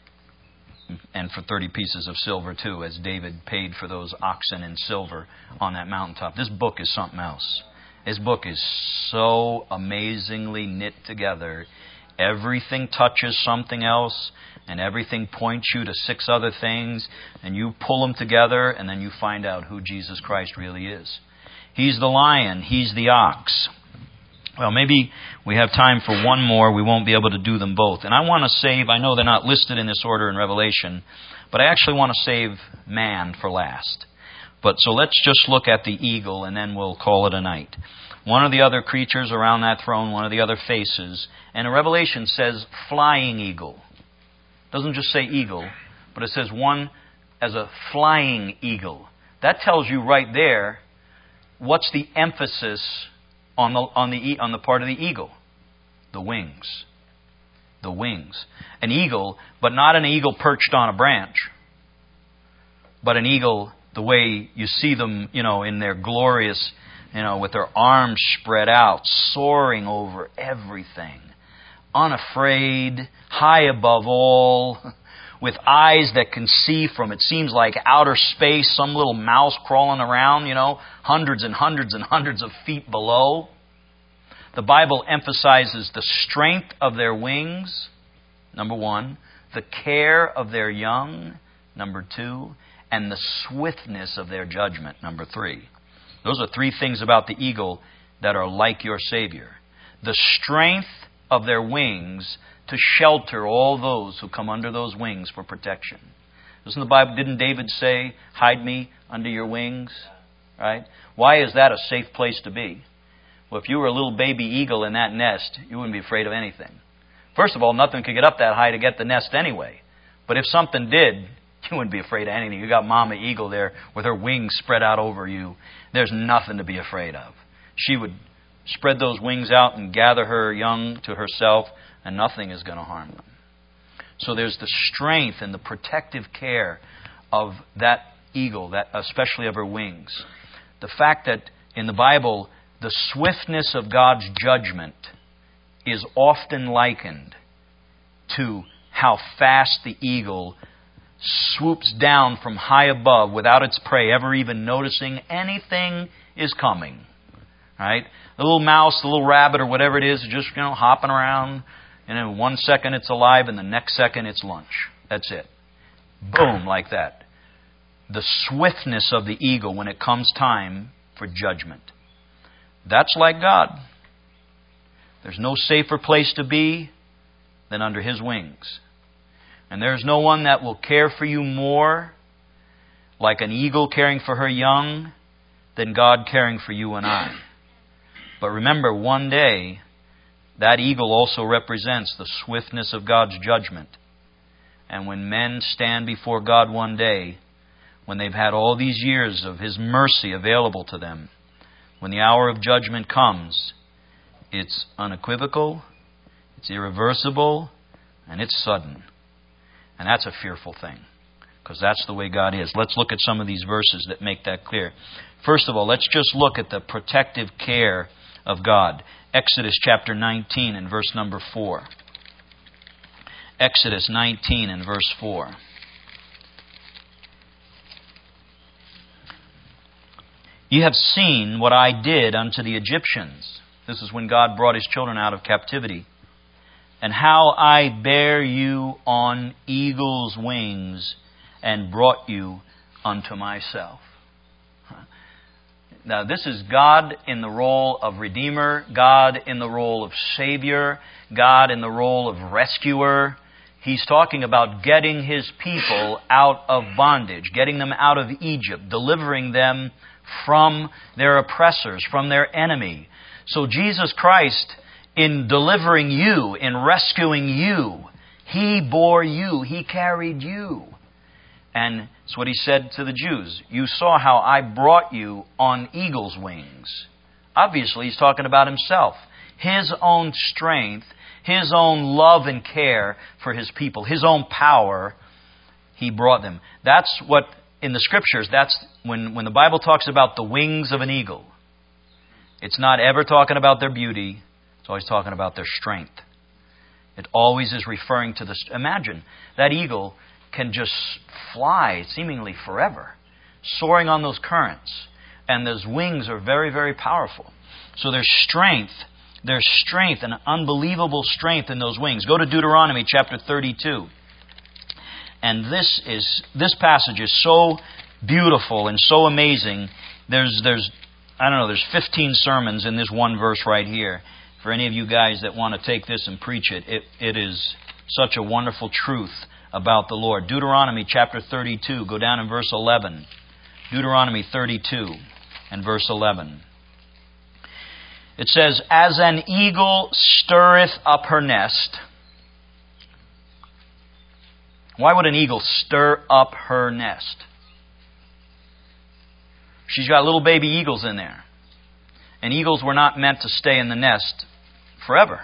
for 30 pieces of silver too, as David paid for those oxen in silver on that mountaintop. This book is something else. This book is so amazingly knit together. Everything touches something else, and everything points you to 6 other things, and you pull them together, and then you find out who Jesus Christ really is. He's the lion. He's the ox. Well, maybe we have time for one more. We won't be able to do them both. And I want to save, I know they're not listed in this order in Revelation, but I actually want to save man for last. But so let's just look at the eagle, and then we'll call it a night. One of the other creatures around that throne, one of the other faces, and in Revelation says flying eagle. It doesn't just say eagle, but it says one as a flying eagle. That tells you right there what's the emphasis on the part of the eagle. The wings. The wings. An eagle, but not an eagle perched on a branch, but an eagle the way you see them, in their glorious, with their arms spread out, soaring over everything. Unafraid, high above all, with eyes that can see from, it seems like outer space, some little mouse crawling around, hundreds and hundreds and hundreds of feet below. The Bible emphasizes the strength of their wings, number 1, the care of their young, number 2, and the swiftness of their judgment, number 3. Those are 3 things about the eagle that are like your Savior. The strength of their wings to shelter all those who come under those wings for protection. Doesn't the Bible, didn't David say, hide me under your wings? Right? Why is that a safe place to be? Well, if you were a little baby eagle in that nest, you wouldn't be afraid of anything. First of all, nothing could get up that high to get the nest anyway. But if something did, you wouldn't be afraid of anything. You got Mama Eagle there with her wings spread out over you. There's nothing to be afraid of. She would spread those wings out and gather her young to herself, and nothing is going to harm them. So there's the strength and the protective care of that eagle, that especially of her wings. The fact that in the Bible, the swiftness of God's judgment is often likened to how fast the eagle swoops down from high above without its prey ever even noticing anything is coming. Right? The little mouse, the little rabbit, or whatever it is just hopping around, and in 1 second it's alive, and the next second it's lunch. That's it. Boom, like that. The swiftness of the eagle when it comes time for judgment. That's like God. There's no safer place to be than under His wings. And there's no one that will care for you more, like an eagle caring for her young, than God caring for you and I. But remember, one day, that eagle also represents the swiftness of God's judgment. And when men stand before God one day, when they've had all these years of His mercy available to them, when the hour of judgment comes, it's unequivocal, it's irreversible, and it's sudden. And that's a fearful thing, because that's the way God is. Let's look at some of these verses that make that clear. First of all, let's just look at the protective care of God. Exodus chapter 19 and verse number 4. Exodus 19 and verse 4. "You have seen what I did unto the Egyptians." This is when God brought His children out of captivity. "And how I bare you on eagle's wings and brought you unto myself." Now, this is God in the role of Redeemer, God in the role of Savior, God in the role of Rescuer. He's talking about getting His people out of bondage, getting them out of Egypt, delivering them from their oppressors, from their enemy. So Jesus Christ, in delivering you, in rescuing you, He bore you, He carried you. And it's what He said to the Jews. "You saw how I brought you on eagle's wings." Obviously, He's talking about Himself. His own strength, His own love and care for His people, His own power, He brought them. That's what, in the Scriptures, that's when the Bible talks about the wings of an eagle. It's not ever talking about their beauty. It's always talking about their strength. It always is referring to the... Imagine, that eagle can just fly seemingly forever, soaring on those currents. And those wings are very, very powerful. So there's strength, an unbelievable strength in those wings. Go to Deuteronomy chapter 32. And this passage is so beautiful and so amazing. There's 15 sermons in this one verse right here. For any of you guys that want to take this and preach it, it is such a wonderful truth about the Lord. Deuteronomy chapter 32, go down in verse 11. Deuteronomy 32 and verse 11. It says, "As an eagle stirreth up her nest." Why would an eagle stir up her nest? She's got little baby eagles in there. And eagles were not meant to stay in the nest forever.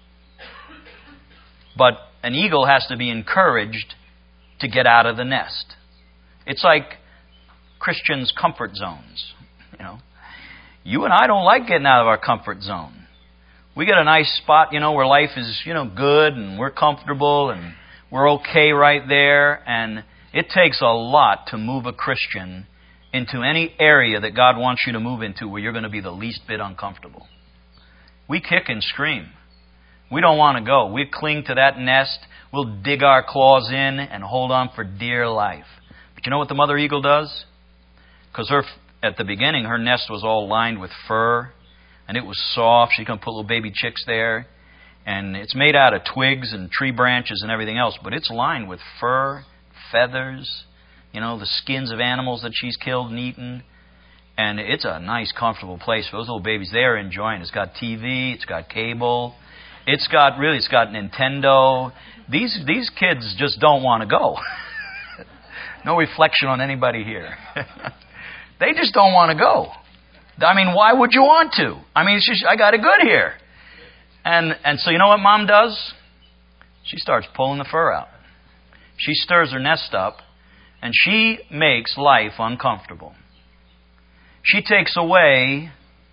But an eagle has to be encouraged to get out of the nest. It's like Christians' comfort zones. You and I don't like getting out of our comfort zone. We get a nice spot, where life is, good and we're comfortable and we're okay right there. And it takes a lot to move a Christian into any area that God wants you to move into where you're going to be the least bit uncomfortable. We kick and scream. We don't want to go. We cling to that nest. We'll dig our claws in and hold on for dear life. But you know what the mother eagle does? Because at the beginning, her nest was all lined with fur, and it was soft. She can put little baby chicks there. And it's made out of twigs and tree branches and everything else, but it's lined with fur, feathers, the skins of animals that she's killed and eaten. And it's a nice, comfortable place for those little babies. They're enjoying it. It's got TV, it's got cable, it's got Nintendo. These kids just don't want to go. No reflection on anybody here. They just don't want to go. Why would you want to? It's just, I got it good here. And so you know what Mom does? She starts pulling the fur out. She stirs her nest up, and she makes life uncomfortable. She takes away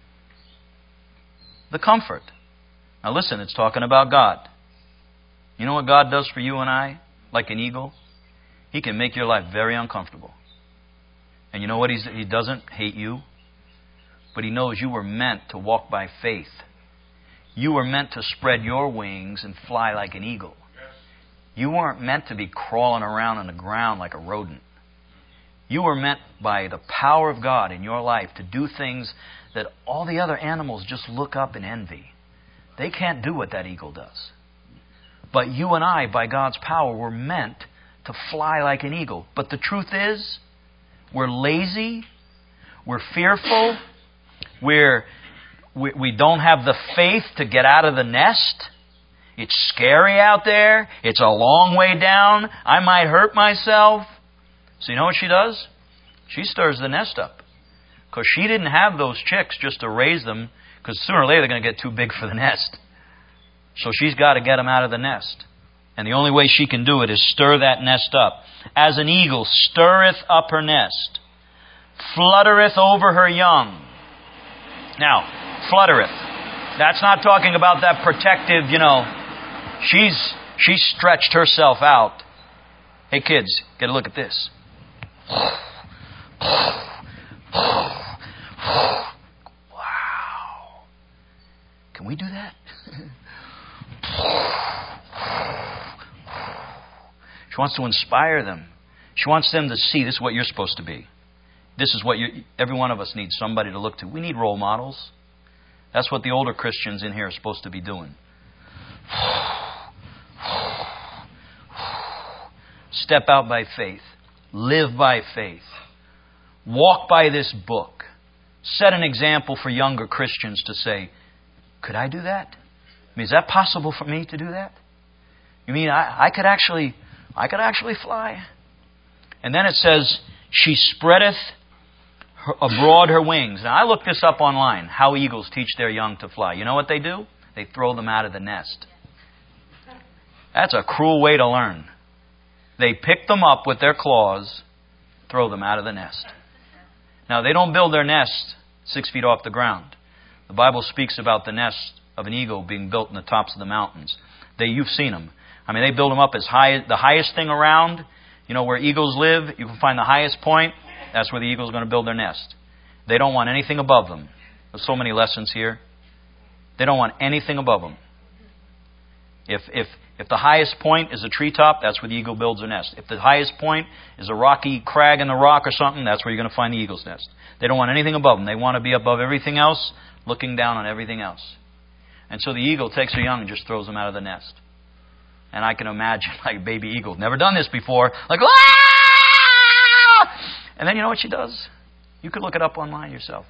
the comfort. Now listen, it's talking about God. You know what God does for you and I, like an eagle? He can make your life very uncomfortable. And you know what? He doesn't hate you, but He knows you were meant to walk by faith. You were meant to spread your wings and fly like an eagle. You weren't meant to be crawling around on the ground like a rodent. You were meant by the power of God in your life to do things that all the other animals just look up and envy. They can't do what that eagle does. But you and I, by God's power, were meant to fly like an eagle. But the truth is, we're lazy, we're fearful, we don't have the faith to get out of the nest. It's scary out there. It's a long way down. I might hurt myself. So you know what she does? She stirs the nest up. Because she didn't have those chicks just to raise them, because sooner or later they're going to get too big for the nest. So she's got to get them out of the nest. And the only way she can do it is stir that nest up. As an eagle stirreth up her nest, fluttereth over her young. Now, fluttereth. That's not talking about that protective, she's stretched herself out. Hey kids, get a look at this. Wow. Can we do that? She wants to inspire them. She wants them to see this is what you're supposed to be. This is what every one of us needs somebody to look to. We need role models. That's what the older Christians in here are supposed to be doing. Step out by faith. Live by faith. Walk by this book. Set an example for younger Christians to say, could I do that? I mean, is that possible for me to do that? You mean I could actually fly? And then it says, she spreadeth abroad her wings. Now, I looked this up online, how eagles teach their young to fly. You know what they do? They throw them out of the nest. That's a cruel way to learn. They pick them up with their claws, throw them out of the nest. Now, they don't build their nest 6 feet off the ground. The Bible speaks about the nest of an eagle being built in the tops of the mountains. You've seen them. I mean, they build them up as high as the highest thing around. Where eagles live, you can find the highest point. That's where the eagle's going to build their nest. They don't want anything above them. There's so many lessons here. They don't want anything above them. If the highest point is a treetop, that's where the eagle builds their nest. If the highest point is a rocky crag in the rock or something, that's where you're going to find the eagle's nest. They don't want anything above them. They want to be above everything else, looking down on everything else. And so the eagle takes her young and just throws them out of the nest. And I can imagine, like a baby eagle, never done this before, like, ah! And then you know what she does? You could look it up online yourself.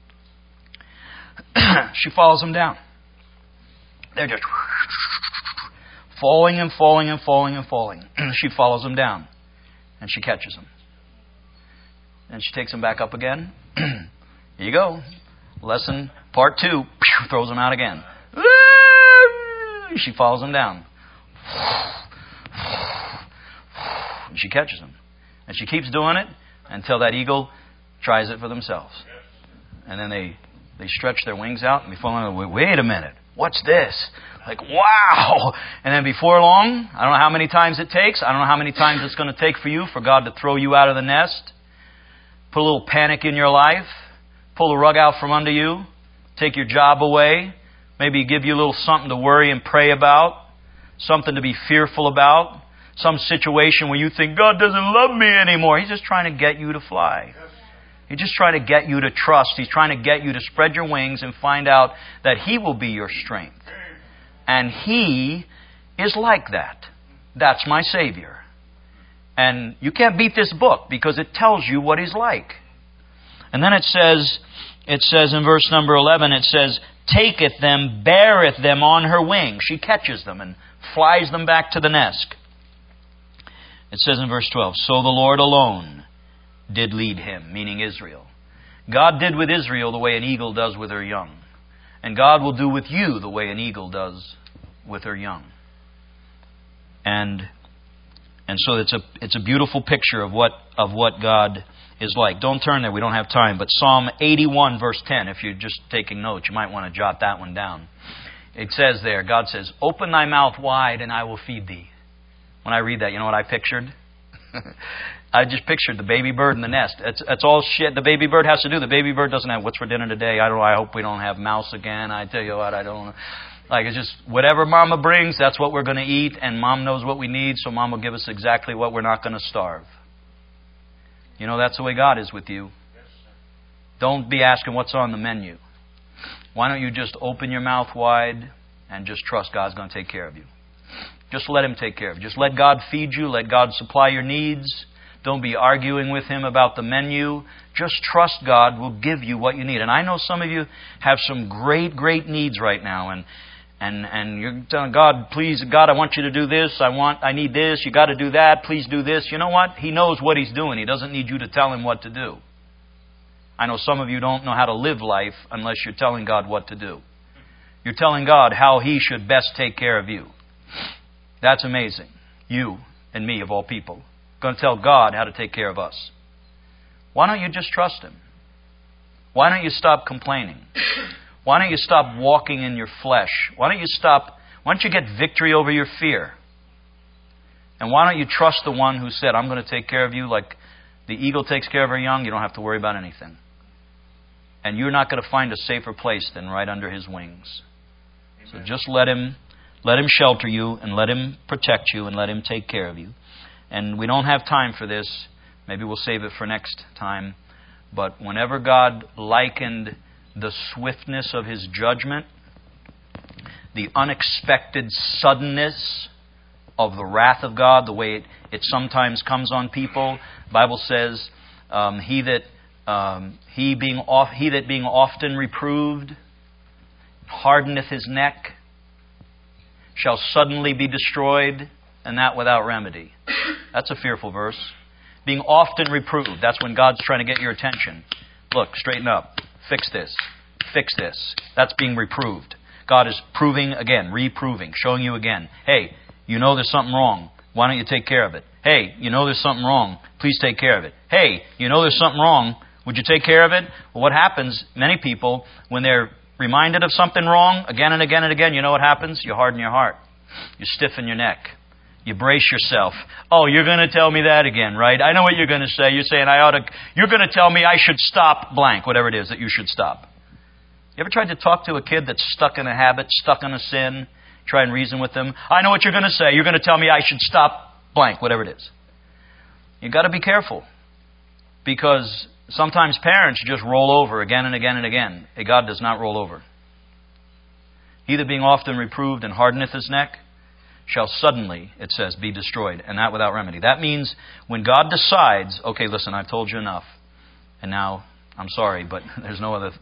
She follows them down. They're just falling and falling and falling and falling. She follows them down. And she catches them. And she takes them back up again. Here you go. Lesson part 2. Throws them out again. She follows them down. And she catches them. And she keeps doing it until that eagle tries it for themselves. And then they stretch their wings out and they fall on. Wait a minute. What's this? Like, wow. And then before long, I don't know how many times it takes. I don't know how many times it's going to take for you, for God to throw you out of the nest. Put a little panic in your life. Pull the rug out from under you. Take your job away. Maybe give you a little something to worry and pray about. Something to be fearful about. Some situation where you think, God doesn't love me anymore. He's just trying to get you to fly. He's just trying to get you to trust. He's trying to get you to spread your wings and find out that He will be your strength. And He is like that. That's my Savior. And you can't beat this book because it tells you what He's like. And then it says in verse number 11, it says, taketh them, beareth them on her wing. She catches them and flies them back to the nest. It says in verse 12, so the Lord alone did lead him, meaning Israel. God did with Israel the way an eagle does with her young. And God will do with you the way an eagle does with her young. And so it's a beautiful picture of what God is like. Don't turn there, we don't have time. But Psalm 81 verse 10, if you're just taking notes, you might want to jot that one down. It says there, God says, open thy mouth wide and I will feed thee. When I read that, you know what I pictured? I just pictured the baby bird in the nest. That's all shit the baby bird has to do. The baby bird doesn't have what's for dinner today. I don't know. I hope we don't have mouse again. I tell you what, I don't know. Like, it's just whatever Mama brings, that's what we're going to eat. And Mom knows what we need, so Mom will give us exactly what we're not going to starve. You know, that's the way God is with you. Don't be asking what's on the menu. Why don't you just open your mouth wide and just trust God's going to take care of you. Just let Him take care of you. Just let God feed you. Let God supply your needs. Don't be arguing with Him about the menu. Just trust God will give you what you need. And I know some of you have some great, great needs right now. And and you're telling God, please, God, I want you to do this. I need this. You got to do that. Please do this. You know what? He knows what He's doing. He doesn't need you to tell Him what to do. I know some of you don't know how to live life unless you're telling God what to do. You're telling God how He should best take care of you. That's amazing. You and me, of all people, going to tell God how to take care of us. Why don't you just trust Him? Why don't you stop complaining? Why don't you stop walking in your flesh? Why don't you get victory over your fear? And why don't you trust the one who said, I'm going to take care of you like the eagle takes care of her young? You don't have to worry about anything. And you're not going to find a safer place than right under His wings. Amen. So just let Him shelter you and let Him protect you and let Him take care of you. And we don't have time for this. Maybe we'll save it for next time. But whenever God likened the swiftness of His judgment, the unexpected suddenness of the wrath of God, the way it sometimes comes on people, the Bible says, he that being often reproved hardeneth his neck shall suddenly be destroyed, and that without remedy. That's a fearful verse. Being often reproved. That's when God's trying to get your attention. Look, straighten up. Fix this. Fix this. That's being reproved. God is proving again, reproving, showing you again. Hey, you know there's something wrong. Why don't you take care of it? Hey, you know there's something wrong. Please take care of it. Hey, you know there's something wrong. Would you take care of it? Well, what happens, many people, when they're reminded of something wrong again and again and again, you know what happens? You harden your heart. You stiffen your neck. You brace yourself. Oh, you're going to tell me that again, right? I know what you're going to say. You're saying you're going to tell me I should stop blank, whatever it is that you should stop. You ever tried to talk to a kid that's stuck in a habit, stuck in a sin? Try and reason with them. I know what you're going to say. You're going to tell me I should stop blank, whatever it is. You've got to be careful. Because sometimes parents just roll over again and again and again. Hey, God does not roll over. He that being often reproved and hardeneth his neck shall suddenly, it says, be destroyed, and that without remedy. That means when God decides, okay, listen, I've told you enough, and now I'm sorry, but there's no other.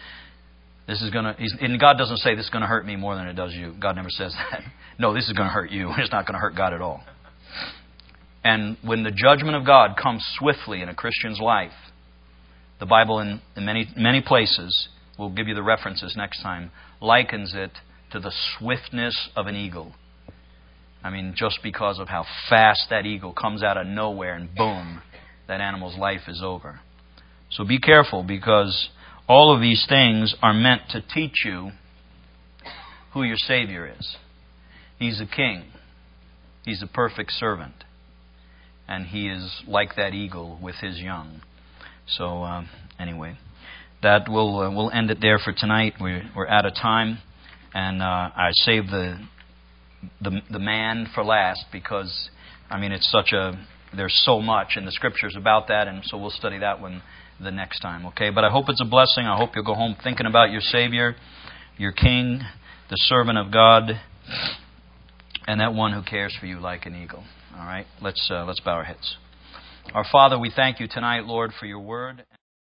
And God doesn't say this is going to hurt me more than it does you. God never says that. No, this is going to hurt you. It's not going to hurt God at all. And when the judgment of God comes swiftly in a Christian's life, the Bible in many places, we'll give you the references next time, likens it to the swiftness of an eagle. I mean, just because of how fast that eagle comes out of nowhere and boom, that animal's life is over. So be careful, because all of these things are meant to teach you who your Savior is. He's a king. He's a perfect servant. And He is like that eagle with His young. So anyway, that we'll end it there for tonight. We're out of time. And I saved the man for last because, I mean, there's so much in the Scriptures about that, and so we'll study that one the next time, okay? But I hope it's a blessing. I hope you'll go home thinking about your Savior, your King, the servant of God, and that one who cares for you like an eagle. All right? Let's bow our heads. Our Father, we thank you tonight, Lord, for your word.